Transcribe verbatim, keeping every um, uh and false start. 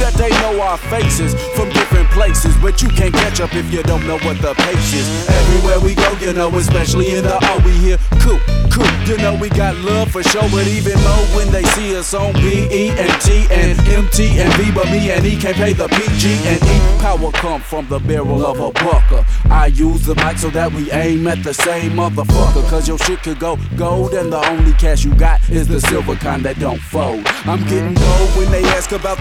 that they know our faces from different places, but you can't catch up if you don't know what the pace is. Everywhere we go, you know, especially in the O, we hear cool, cool. You know we got love for sure, but even more when they see us on B, E, and T, and M, T, and V, but me and E can't pay the P, G, and E. Power come from the barrel of a bucker. I use the mic so that we aim at the same motherfucker, cause your shit could go gold and the only cash you got is the silver kind that don't fold. I'm getting gold when they ask about